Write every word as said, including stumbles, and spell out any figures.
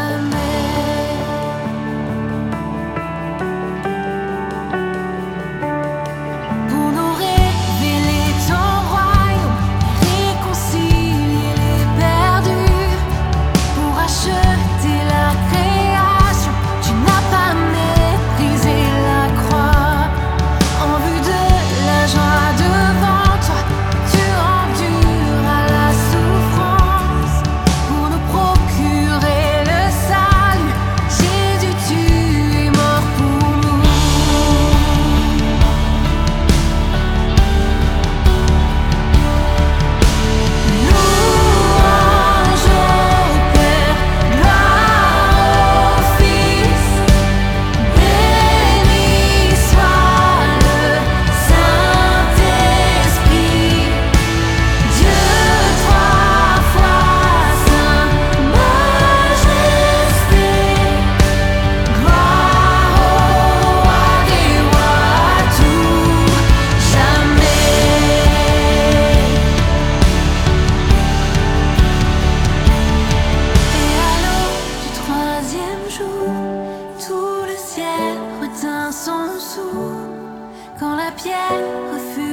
Pour nous révéler ton royaume, réconcilier les perdus, pour acheter la création, tu n'as pas méprisé la croix. En vue de la joie devant toi, tu enduras la souffrance. Pour nous procurer le salut, Jésus, tu es mort pour nous. Louange au Père, gloire au Fils, béni soit le Saint-Esprit, Dieu trois fois saint, majesté, gloire au roi des rois, à tout jamais. Et à l'aube du troisième jour, tout le ciel retint son souffle, quand la pierre refut